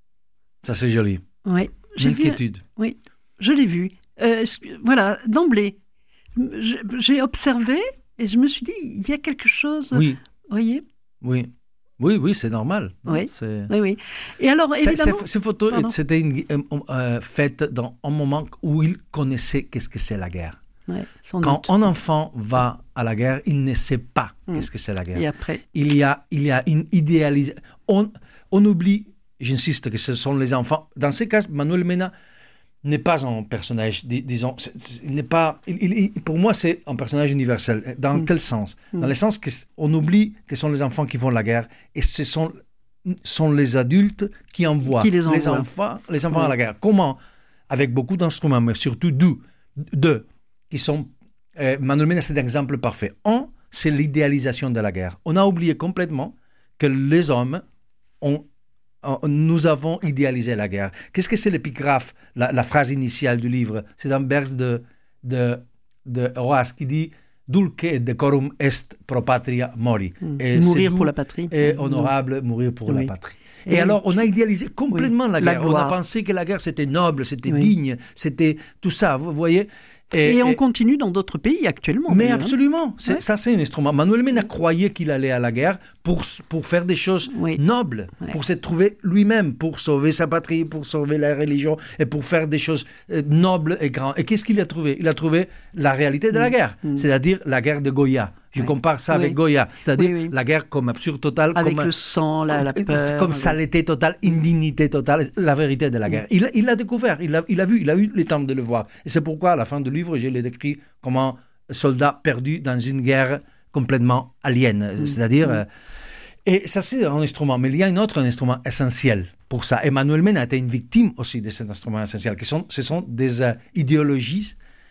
C: Ça, c'est joli.
B: Oui.
C: Une inquiétude.
B: Vu, oui, je l'ai vu. Euh, voilà, d'emblée. Je, j'ai observé et je me suis dit, il y a quelque chose...
C: Oui.
B: Vous voyez ?
C: Oui. Oui, oui, c'est normal.
B: Oui,
C: c'est...
B: oui, oui. Et alors, évidemment...
C: Ces photos, c'était une, euh, faites dans un moment où il connaissait qu'est-ce que c'est la guerre.
B: Ouais,
C: Quand doute. Un enfant va à la guerre, il ne sait pas mmh. qu'est-ce que c'est la guerre.
B: Et après
C: Il y a, il y a une idéalisation. On, on oublie, j'insiste, que ce sont les enfants. Dans ces cas, Manuel Mena n'est pas un personnage, dis, disons, c'est, c'est, il n'est pas, il, il, pour moi, c'est un personnage universel. Dans mmh. quel sens ? mmh. Dans le sens qu'on oublie que ce sont les enfants qui vont à la guerre et ce sont, sont les adultes qui envoient
B: qui les,
C: les enfants, les enfants mmh. à la guerre. Comment ? Avec beaucoup d'instruments, mais surtout deux, deux qui sont... Euh, Manuel Mena, c'est un exemple parfait. Un, c'est l'idéalisation de la guerre. On a oublié complètement que les hommes ont... Nous avons idéalisé la guerre. Qu'est-ce que c'est l'épigraphe, la, la phrase initiale du livre ? C'est un vers de, de, de Horace qui dit « Dulce et decorum est pro patria mori mmh. ».
B: Mourir pour la patrie.
C: Et honorable, mmh. mourir pour oui. la patrie. Et, et alors, on a idéalisé complètement oui. la guerre. La on a pensé que la guerre, c'était noble, c'était oui. digne, c'était tout ça, vous voyez ?
B: Et, et on et... continue dans d'autres pays actuellement.
C: Mais absolument. C'est, ouais. Ça, c'est un instrument. Manuel Mena croyait qu'il allait à la guerre pour, pour faire des choses oui. nobles, ouais. pour se trouver lui-même, pour sauver sa patrie, pour sauver la religion et pour faire des choses euh, nobles et grandes. Et qu'est-ce qu'il a trouvé ? Il a trouvé la réalité de la guerre, mmh. c'est-à-dire la guerre de Goya. Je
B: oui.
C: compare ça
B: oui.
C: avec Goya, c'est-à-dire
B: oui, oui.
C: la guerre comme absurde totale.
B: Avec
C: comme,
B: le sang, la, la peur.
C: Comme saleté totale, indignité totale, la vérité de la guerre. Il, il l'a découvert, il l'a, il a vu, il a eu le temps de le voir. Et c'est pourquoi, à la fin du livre, je l'ai décrit comme un soldat perdu dans une guerre complètement alien. Mmh. C'est-à-dire... Mmh. Et ça, c'est un instrument. Mais il y a un autre un instrument essentiel pour ça. Emmanuel Mena a été une victime aussi de cet instrument essentiel. Qui sont, ce sont des euh, idéologies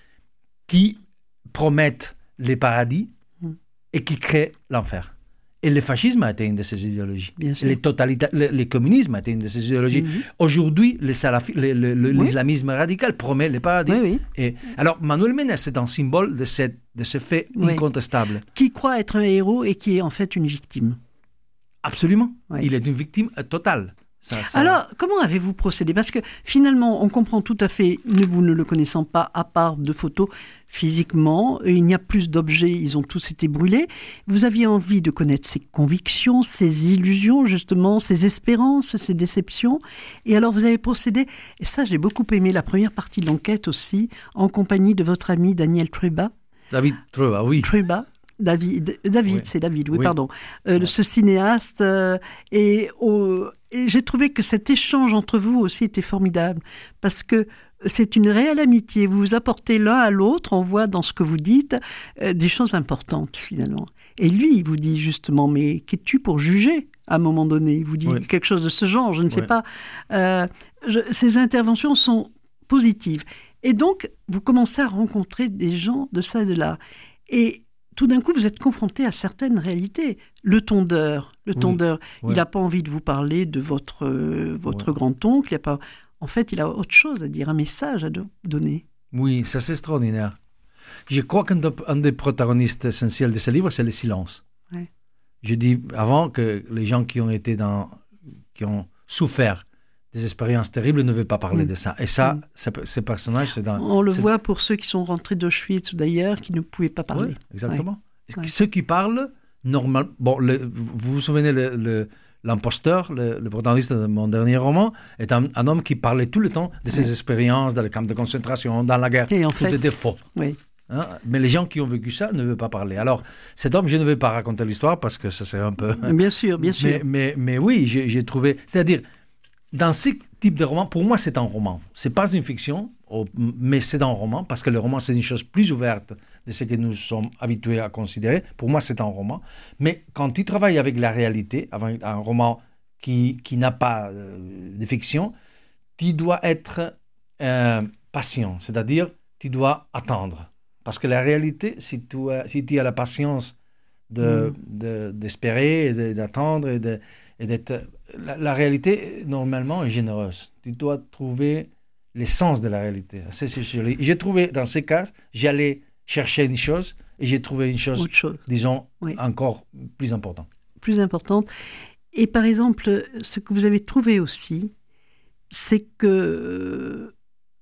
C: qui promettent les paradis mm. et qui créent l'enfer. Et le fascisme a été une de ces idéologies. Les totalita- le, le communisme a été une de ces idéologies. Mm-hmm. Aujourd'hui, le salafi- le, le, le, oui. l'islamisme radical promet les paradis.
B: Oui, oui.
C: Et, alors, Manuel Mena, c'est un symbole de, cette, de ce fait oui. incontestable.
B: Qui croit être un héros et qui est en fait une victime.
C: Absolument. Oui. Il est une victime totale. Ça, ça...
B: Alors, comment avez-vous procédé? Parce que finalement, on comprend tout à fait, vous ne le connaissant pas, à part de photos, physiquement, il n'y a plus d'objets, ils ont tous été brûlés. Vous aviez envie de connaître ses convictions, ses illusions, justement, ses espérances, ses déceptions. Et alors, vous avez procédé, et ça, j'ai beaucoup aimé la première partie de l'enquête aussi, en compagnie de votre ami Daniel Trueba.
C: David Trueba, oui.
B: Trueba. David, David oui. c'est David, oui, oui. pardon. Euh, oui. Ce cinéaste. Euh, et, au, et j'ai trouvé que cet échange entre vous aussi était formidable. Parce que c'est une réelle amitié. Vous vous apportez l'un à l'autre. On voit dans ce que vous dites euh, des choses importantes, finalement. Et lui, il vous dit justement, mais qu'es-tu pour juger à un moment donné? Il vous dit oui. quelque chose de ce genre, je ne sais oui. pas. Euh, je, ces interventions sont positives. Et donc, vous commencez à rencontrer des gens de ça et de là. Et tout d'un coup, vous êtes confronté à certaines réalités. Le tondeur, le oui, tondeur, ouais. il n'a pas envie de vous parler de votre, euh, votre ouais. grand-oncle. Il a pas... En fait, il a autre chose à dire, un message à do- donner.
C: Oui, ça c'est extraordinaire. Je crois qu'un de, un des protagonistes essentiels de ce livre, c'est le silence.
B: Ouais.
C: Je dis avant que les gens qui ont été dans, qui ont souffert des expériences terribles ne veulent pas parler mmh. de ça. Et ça, mmh. ces personnages, c'est dans...
B: On le
C: c'est...
B: voit pour ceux qui sont rentrés d'Auschwitz ou d'ailleurs, qui ne pouvaient pas parler.
C: Oui, exactement.
B: Ouais.
C: Ceux qui parlent, normalement... Bon, le, vous vous souvenez, le, le, l'imposteur, le, le protagoniste de mon dernier roman, est un, un homme qui parlait tout le temps de ses ouais. expériences dans les camps de concentration, dans la guerre.
B: Et en
C: tout
B: fait,
C: était faux.
B: Oui.
C: Hein? Mais les gens qui ont vécu ça ne veulent pas parler. Alors, cet homme, je ne vais pas raconter l'histoire parce que ça serait un peu...
B: Bien sûr, bien sûr.
C: Mais, mais, mais oui, j'ai, j'ai trouvé... C'est-à-dire... Dans ce type de roman, pour moi, c'est un roman. Ce n'est pas une fiction, mais c'est un roman, parce que le roman, c'est une chose plus ouverte de ce que nous sommes habitués à considérer. Pour moi, c'est un roman. Mais quand tu travailles avec la réalité, avec un roman qui, qui n'a pas euh, de fiction, tu dois être euh, patient, c'est-à-dire tu dois attendre. Parce que la réalité, si tu as, si tu as la patience de, mmh. de, d'espérer, et de, d'attendre et, de, et d'être... La, la réalité, normalement, est généreuse. Tu dois trouver l'essence de la réalité. C'est, c'est, c'est, j'ai trouvé, dans ces cas, j'allais chercher une chose et j'ai trouvé une chose,
B: chose.
C: disons,
B: oui.
C: encore plus importante.
B: Plus importante. Et par exemple, ce que vous avez trouvé aussi, c'est que euh,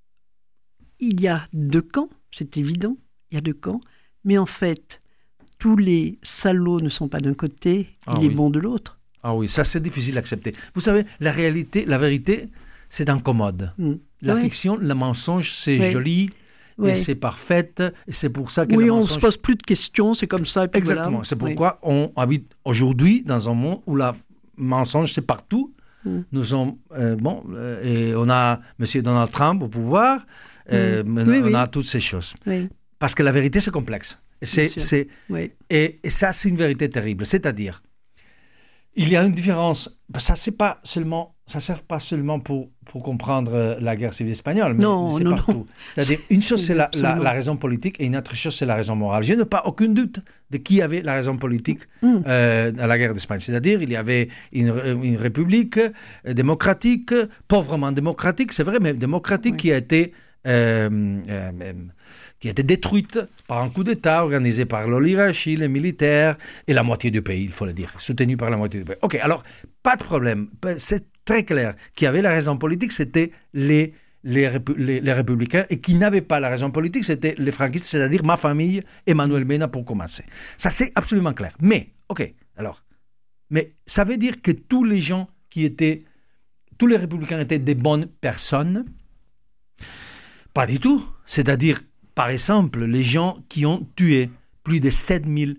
B: il y a deux camps, c'est évident, il y a deux camps, mais en fait, tous les salauds ne sont pas d'un côté,
C: ah,
B: il est
C: oui.
B: bon de l'autre.
C: Ah oui, ça c'est difficile à accepter. Vous savez, la réalité, la vérité, c'est incommode. Mmh. La oui. fiction, le mensonge, c'est oui. joli, oui. et c'est parfait, et c'est pour ça que
B: oui,
C: le
B: on
C: mensonge...
B: ne se pose plus de questions, c'est comme ça. Et puis
C: exactement,
B: voilà.
C: c'est pourquoi oui. on habite aujourd'hui dans un monde où le mensonge, c'est partout. Mmh. Nous sommes, euh, bon, euh, et on a M. Donald Trump au pouvoir, euh, mmh. oui, on oui. a toutes ces choses.
B: Oui.
C: Parce que la vérité, c'est complexe. Et, c'est, c'est,
B: oui.
C: et, et ça, c'est une vérité terrible. C'est-à-dire, il y a une différence. Ça c'est pas seulement, ça sert pas seulement pour, pour comprendre la guerre civile espagnole, mais
B: non,
C: c'est
B: non,
C: partout.
B: Non.
C: C'est-à-dire, une chose c'est la, la, la raison politique et une autre chose c'est la raison morale. Je n'ai pas aucun doute de qui avait la raison politique mm. euh, à la guerre d'Espagne. C'est-à-dire, il y avait une, une république démocratique, pauvrement démocratique, c'est vrai, mais démocratique oui. qui a été euh, euh, qui a été détruite par un coup d'État organisé par l'oligarchie, les militaires et la moitié du pays, il faut le dire, soutenu par la moitié du pays. Ok, alors, pas de problème. C'est très clair. Qui avait la raison politique, c'était les, les, répu- les, les républicains, et qui n'avaient pas la raison politique, c'était les franquistes, c'est-à-dire ma famille, Emmanuel Mena, pour commencer. Ça, c'est absolument clair. Mais, ok, alors, mais ça veut dire que tous les gens qui étaient, tous les républicains étaient des bonnes personnes? Pas du tout. C'est-à-dire, par exemple, les gens qui ont tué plus de sept mille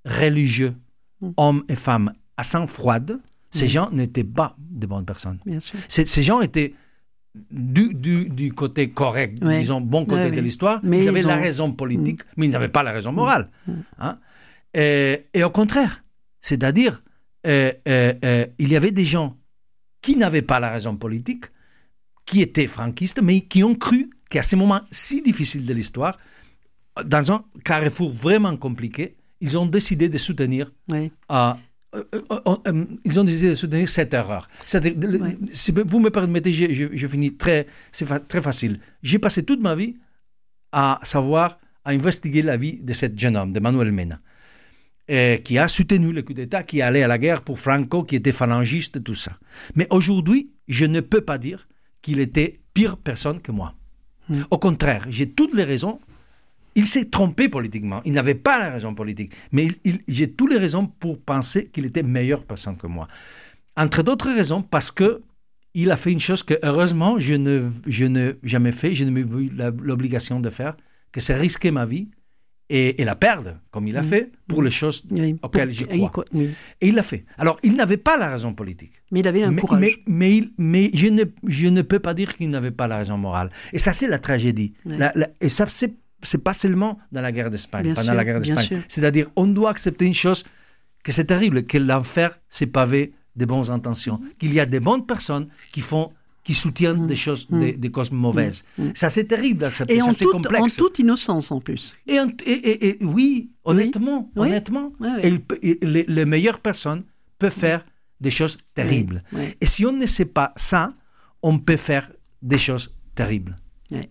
C: religieux, mmh. hommes et femmes, à sang froide, ces mmh. gens n'étaient pas de bonnes personnes.
B: Bien sûr.
C: Ces, ces gens étaient du, du, du côté correct, ouais. disons, bon côté ouais, de ouais. l'histoire. Mais ils avaient ils ont... la raison politique, mmh. mais ils n'avaient pas la raison morale. Mmh. Hein? Et, et au contraire, c'est-à-dire, euh, euh, euh, il y avait des gens qui n'avaient pas la raison politique, qui étaient franquistes, mais qui ont cru qu'à ces moments si difficiles de l'histoire, dans un carrefour vraiment compliqué, ils ont décidé de soutenir oui. euh, euh, euh, euh, ils ont décidé de soutenir cette erreur. Oui. Si vous me permettez, je, je, je finis très, c'est fa- très facile. J'ai passé toute ma vie à savoir, à investiguer la vie de ce jeune homme, de Manuel Mena, euh, qui a soutenu le coup d'État, qui allait à la guerre pour Franco, qui était phalangiste, tout ça. Mais aujourd'hui, je ne peux pas dire qu'il était pire personne que moi. Mmh. Au contraire, j'ai toutes les raisons. Il s'est trompé politiquement. Il n'avait pas la raison politique. Mais il, il, j'ai toutes les raisons pour penser qu'il était meilleure personne que moi. Entre d'autres raisons, parce qu'il a fait une chose que, heureusement, je n'ai je ne jamais fait, je n'ai jamais eu la, l'obligation de faire, que c'est risquer ma vie et, et la perdre, comme il a mmh. fait, pour mmh. les choses oui. auxquelles j'y crois. Oui. Et il l'a fait. Alors, il n'avait pas la raison politique.
B: Mais il avait un
C: mais,
B: courage.
C: Mais, mais, il, mais je, ne, je ne peux pas dire qu'il n'avait pas la raison morale. Et ça, c'est la tragédie. Oui. La, la, et ça, c'est c'est pas seulement dans la guerre d'Espagne, bien pendant sûr, la guerre d'Espagne. C'est-à-dire, on doit accepter une chose, que c'est terrible, que l'enfer, c'est pavé de bonnes intentions, mmh. qu'il y a des bonnes personnes qui font, qui soutiennent mmh. des choses, mmh. des, des causes mauvaises. Mmh. Ça, c'est terrible d'accepter.
B: Et
C: ça,
B: en,
C: c'est
B: toute,
C: complexe.
B: en toute innocence, en plus.
C: Et, en, et, et, et oui, honnêtement, oui. honnêtement, oui. Oui, oui. Et, et les, les meilleures personnes peuvent faire des choses terribles. Oui. Oui. Et si on ne sait pas ça, on peut faire des choses terribles.
B: Oui.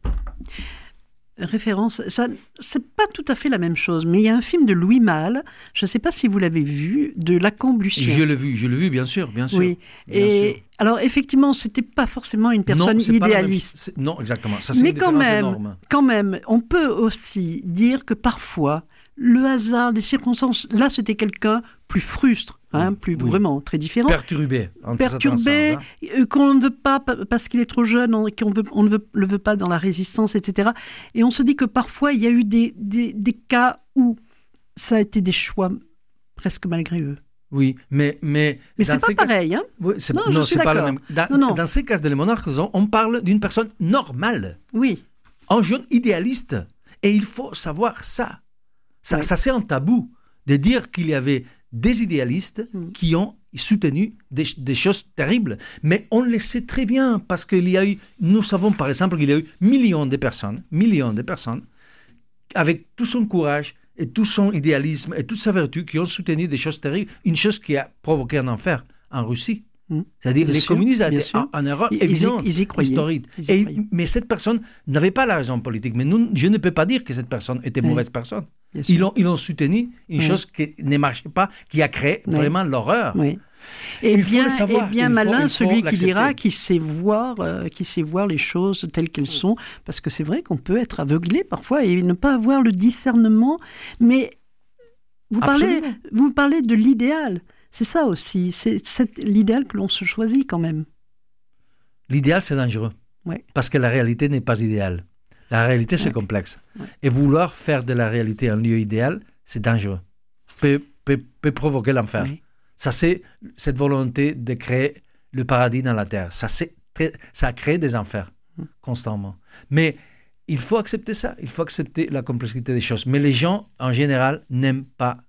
B: Référence, ça, c'est pas tout à fait la même chose, mais il y a un film de Louis Malle, je ne sais pas si vous l'avez vu, de Lacambe-Lucien.
C: Je l'ai vu, je l'ai vu, bien sûr, bien sûr.
B: Oui.
C: Bien
B: et
C: sûr.
B: Alors effectivement, c'était pas forcément une personne
C: non,
B: idéaliste.
C: Même, non, exactement. Ça, c'est
B: mais
C: une
B: quand même,
C: énorme.
B: quand même, on peut aussi dire que parfois le hasard, les circonstances, là c'était quelqu'un plus frustre, hein, plus oui. vraiment très différent.
C: Perturbé.
B: Perturbé, sens, hein. qu'on ne veut pas parce qu'il est trop jeune, on, qu'on veut, on ne veut, le veut pas dans la résistance, et cetera. Et on se dit que parfois il y a eu des, des, des cas où ça a été des choix presque malgré eux.
C: Oui, mais... Mais,
B: mais c'est pas pareil, cas... hein
C: oui, c'est,
B: non,
C: non
B: je suis
C: c'est
B: d'accord.
C: pas le même. Dans,
B: non, non.
C: dans ces cas de les monarques, on parle d'une personne normale.
B: Oui.
C: Un jeune idéaliste. Et il faut savoir ça. Ça, oui. ça c'est un tabou de dire qu'il y avait des idéalistes mmh. qui ont soutenu des, des choses terribles. Mais on le sait très bien parce qu'il y a eu, nous savons par exemple qu'il y a eu millions de personnes, millions de personnes, avec tout son courage et tout son idéalisme et toute sa vertu qui ont soutenu des choses terribles. Une chose qui a provoqué un enfer en Russie. Mmh. C'est-à-dire bien les sûr, communistes étaient en, en erreur ils, évidente, ils y, ils y historique. Ils y et, mais cette personne n'avait pas la raison politique. Mais nous, je ne peux pas dire que cette personne était oui. mauvaise personne. Ils ont, ils ont soutenu une oui. chose qui ne marchait pas, qui a créé oui. vraiment l'horreur.
B: Oui. Et il bien, et bien malin faut, celui qui dira qu'il sait voir, euh, qui sait voir les choses telles qu'elles sont, parce que c'est vrai qu'on peut être aveuglé parfois et ne pas avoir le discernement. Mais vous parlez, vous parlez de l'idéal. C'est ça aussi, c'est, c'est l'idéal que l'on se choisit quand même.
C: L'idéal, c'est dangereux,
B: ouais.
C: parce que la réalité n'est pas idéale. La réalité, c'est ouais. complexe. Ouais. Et vouloir faire de la réalité un lieu idéal, c'est dangereux. Peut, peut, peut provoquer l'enfer. Ouais. Ça, c'est cette volonté de créer le paradis dans la terre. Ça, c'est très, ça crée des enfers, mmh. constamment. Mais il faut accepter ça. Il faut accepter la complexité des choses. Mais les gens, en général, n'aiment pas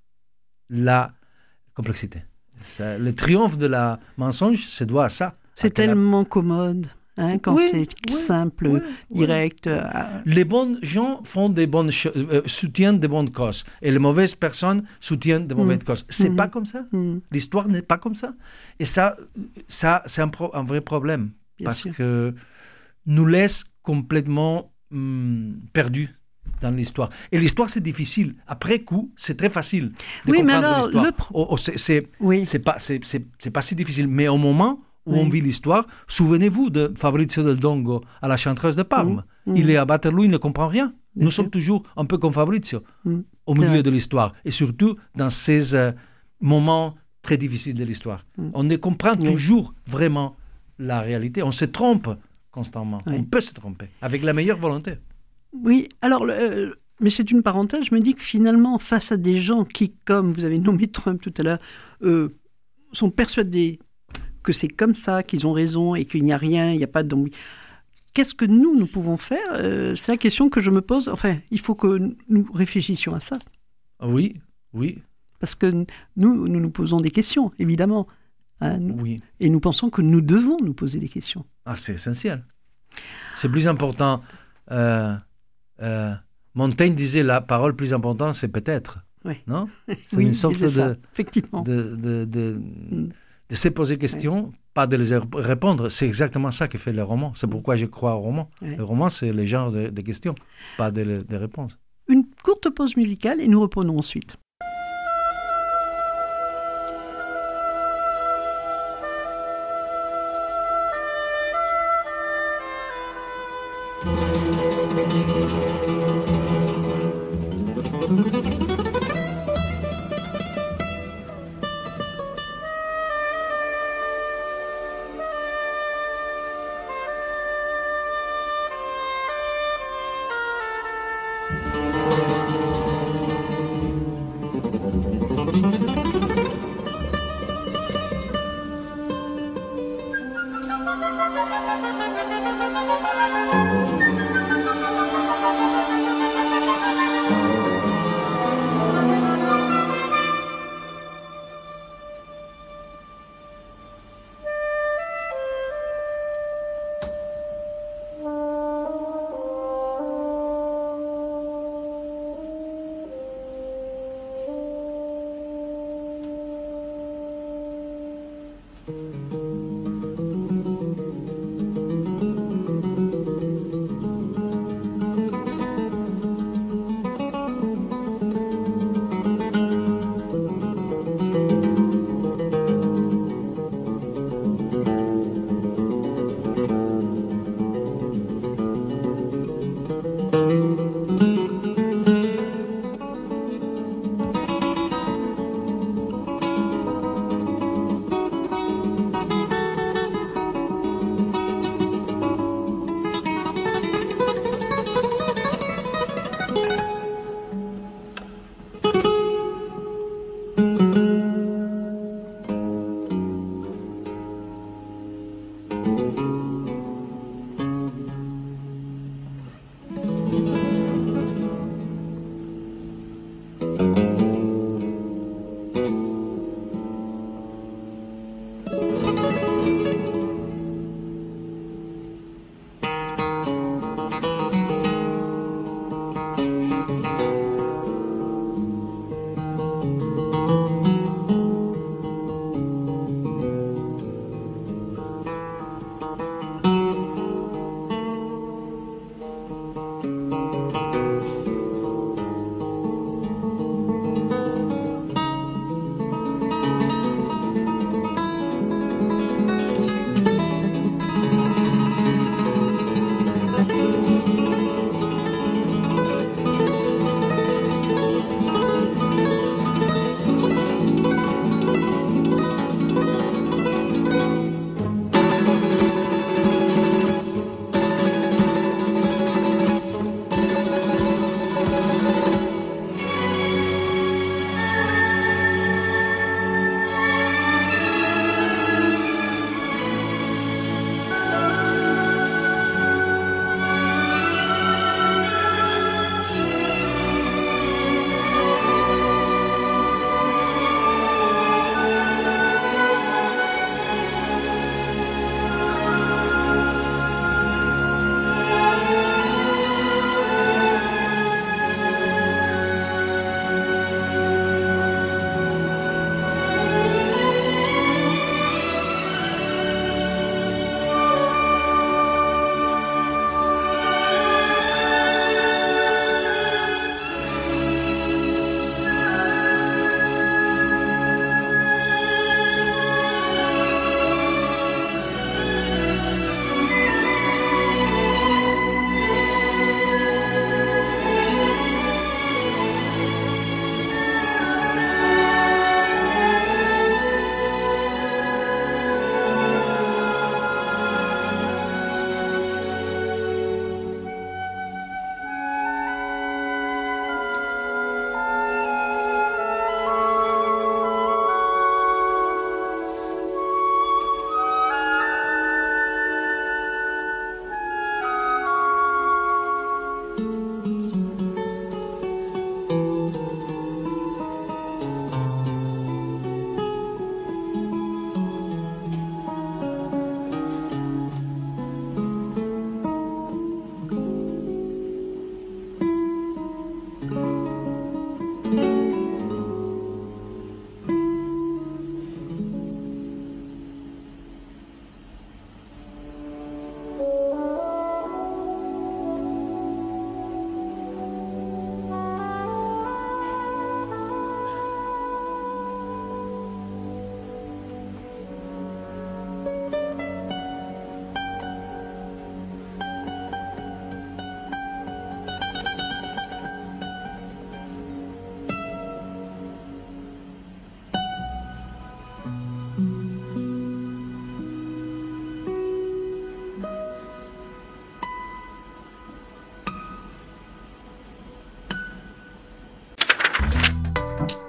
C: la complexité. Ça, le triomphe de la mensonge se doit à ça.
B: C'est tellement la... commode. Hein, quand oui, c'est oui, simple, oui, direct.
C: Oui.
B: Euh...
C: Les bons gens font des bonnes cho- euh, soutiennent des bonnes causes et les mauvaises personnes soutiennent des mauvaises mmh. causes. C'est mmh. pas comme ça. Mmh. L'histoire n'est pas comme ça. Et ça, ça c'est un, pro- un vrai problème Bien parce sûr. que nous laisse complètement hum, perdus dans l'histoire. Et l'histoire, c'est difficile. Après coup, c'est très facile de
B: oui,
C: comprendre
B: mais alors,
C: l'histoire.
B: Le pro-
C: oh, oh, c'est, c'est,
B: oui.
C: c'est, pas, c'est, c'est, c'est pas si difficile. Mais au moment où
B: oui.
C: on vit l'histoire, souvenez-vous de Fabrizio Del Dongo à la Chanteuse de Parme. Mmh. Il est à Waterloo, il ne comprend rien. Bien Nous sûr. sommes toujours un peu comme Fabrizio, mmh. au milieu ouais. de l'histoire. Et surtout dans ces euh, moments très difficiles de l'histoire. Mmh. On ne comprend oui. toujours vraiment la réalité. On se trompe constamment. Oui. On peut se tromper, avec la meilleure volonté.
B: Oui, alors... Le, Mais c'est une parenthèse, je me dis que finalement, face à des gens qui, comme vous avez nommé Trump tout à l'heure, euh, sont persuadés que c'est comme ça, qu'ils ont raison et qu'il n'y a rien, il n'y a pas d'embrouille. Qu'est-ce que nous, nous pouvons faire euh, C'est la question que je me pose. Enfin, il faut que nous réfléchissions à ça.
C: Oui, oui.
B: Parce que nous, nous nous posons des questions, évidemment. Hein, nous,
C: oui.
B: Et nous pensons que nous devons nous poser des questions.
C: Ah, c'est essentiel. C'est plus important. Euh, euh, Montaigne disait la parole plus importante, c'est peut-être.
B: Oui.
C: Non C'est
B: oui,
C: une sorte de,
B: ça, effectivement.
C: de, de, de, mm. de se poser des questions, oui. pas de les répondre. C'est exactement ça que fait le roman. C'est pourquoi je crois au roman. Oui. Le roman, c'est le genre de, de questions, pas de, de réponses.
B: Une courte pause musicale et nous reprenons ensuite.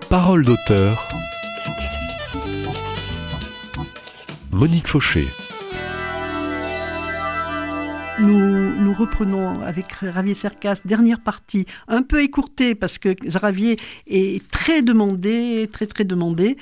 A: Parole d'auteur. Monique Fauché.
B: Nous, nous reprenons avec Javier Cercas, dernière partie, un peu écourtée parce que Javier est très demandé, très très demandé.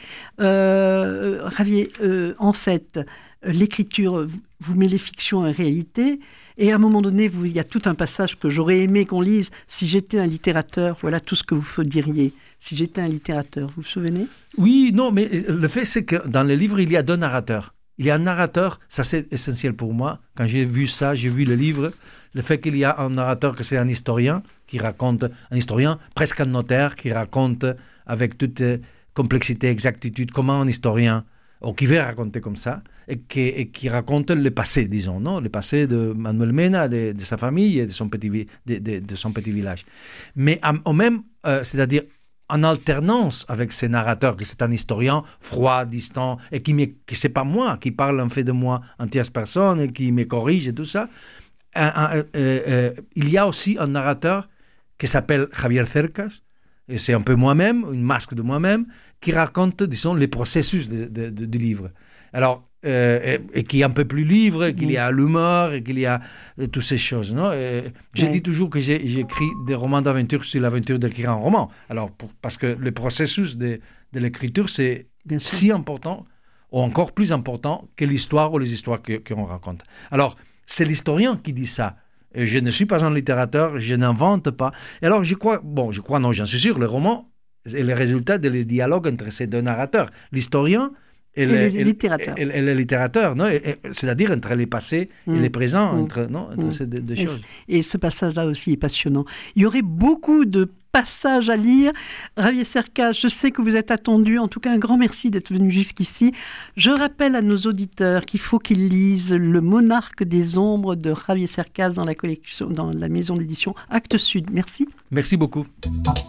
B: Euh, Javier, euh, en fait, l'écriture vous met les fictions en réalité. Et à un moment donné, vous, il y a tout un passage que j'aurais aimé qu'on lise. Si j'étais un littérateur, voilà tout ce que vous diriez. Si j'étais un littérateur, vous vous souvenez ?
C: Oui, non, mais le fait, c'est que dans le livre, il y a deux narrateurs. Il y a un narrateur, ça c'est essentiel pour moi. Quand j'ai vu ça, j'ai vu le livre, le fait qu'il y a un narrateur, que c'est un historien, qui raconte, un historien, presque un notaire, qui raconte avec toute complexité, exactitude, comment un historien, ou qui veut raconter comme ça, et qui, et qui raconte le passé, disons, non, le passé de Manuel Mena, de, de sa famille et de son petit, de, de, de son petit village. Mais en même, euh, c'est-à-dire en alternance avec ces narrateurs, que c'est un historien froid, distant, et qui n'est pas moi, qui parle en fait de moi en tierce personne, et qui me corrige et tout ça, un, un, euh, euh, il y a aussi un narrateur qui s'appelle Javier Cercas, et c'est un peu moi-même, une masque de moi-même, qui raconte, disons, les processus de, de, de, du livre. Alors, euh, et, et qui est un peu plus libre, qu'il y a l'humour, et qu'il y a euh, toutes ces choses. Non et, je oui. dis toujours que j'ai, j'écris des romans d'aventure sur l'aventure d'écrire un roman. Alors, pour, parce que le processus de, de l'écriture, c'est Bien si sûr. important, ou encore plus important que l'histoire ou les histoires que, qu'on raconte. Alors, c'est l'historien qui dit ça. Et je ne suis pas un littérateur, je n'invente pas. Et alors, je crois, bon, je crois, non, j'en suis sûr, le roman est le résultat des dialogues entre ces deux narrateurs. L'historien et, et, le,
B: et, littérateur.
C: et, et le littérateur, non et, et, c'est-à-dire entre les passés mmh. et les présents, mmh. entre, non, entre mmh. ces deux, deux
B: et
C: choses.
B: Et ce passage-là aussi est passionnant. Il y aurait beaucoup de passages à lire. Javier Cercas, je sais que vous êtes attendu. En tout cas, un grand merci d'être venu jusqu'ici. Je rappelle à nos auditeurs qu'il faut qu'ils lisent Le Monarque des Ombres de Javier Cercas dans la collection, dans la maison d'édition Actes Sud. Merci.
C: Merci beaucoup.